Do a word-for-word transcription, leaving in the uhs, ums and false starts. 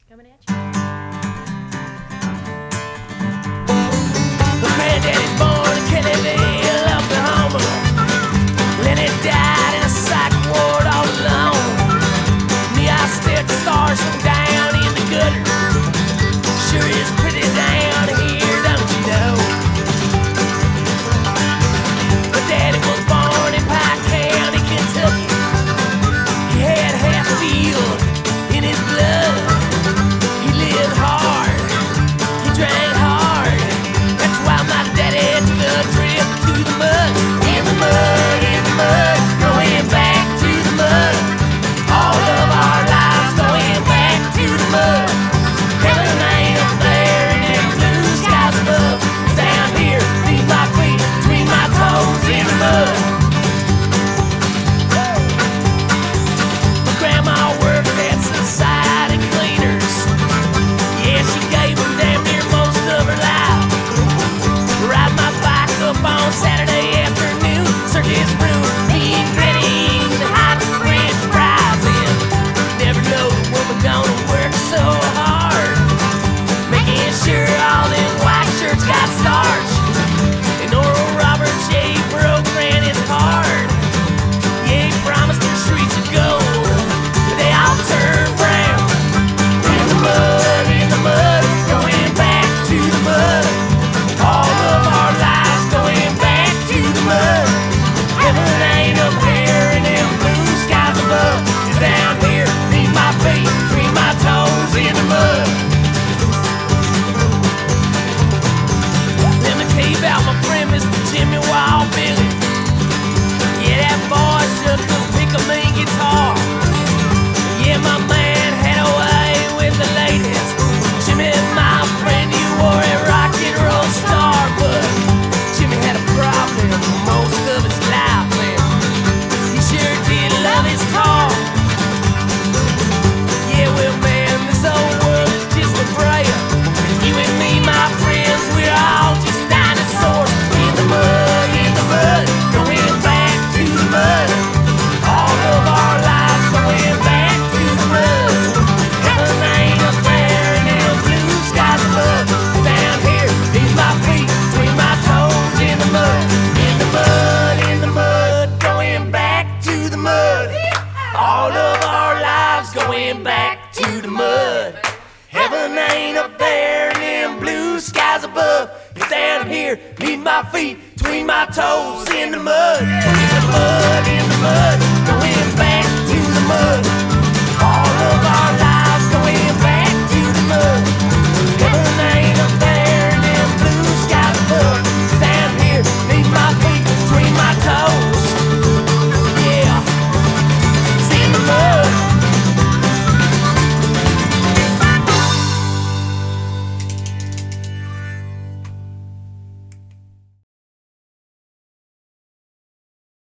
Coming at you. My granddaddy's born in Kennedyville, Oklahoma. Lenny died in a psych ward all alone. Me, I stare at the stars from down in the gutter. Sure is pretty down here, don't you know? My daddy was born in Pike County, Kentucky. He had half a field in his blood. He lived hard, he drank hard. That's why my daddy took a trip to the mud. In the mud, in the mud, going back to the mud. All of our lives going back to the mud. Heaven ain't up there and them blue skies above. It's down here, beneath my feet, between my toes in the mud. My grandma worked at Society Cleaners. Yeah, she gave them damn near most of her life. Ride my bike up on Saturday afternoon, circus room, me and Granny eating hot French fries. And never know the woman gonna work so hard, making sure all them white shirts got starch. And Oral Roberts, yeah, he broke Granny's heart. Yeah, he promised her streets of gold, but they all turned brown. In the mud, in the mud, going back to the mud. All of our lives going back to the mud. Heaven ain't up here and them blue skies above. It's down here, beneath my feet, between my toes in the mud. Let me tell you about my friend Mister Jimmy Wild Billy. Yeah, that boy sure could pick a mean guitar. Yeah, my man had a way with the ladies. Jimmy, my friend, you were a rock and roll star, but Jimmy had a problem most of his life, and he sure did love his car. Yeah, well, man, this old world is just a prayer. You and me, my friends, we're all just dinosaurs. In the mud, in the mud, going back to the mud. All of our lives going back to the mud. Heaven ain't up there and them blue skies above. Down here, beneath my feet, between my toes in the mud. In the mud, in the mud, going back to the mud. All of our lives going back to the mud. Heaven ain't up there and them blue skies above. It's down here, beneath my feet, between my toes in the mud. In the mud, in the mud.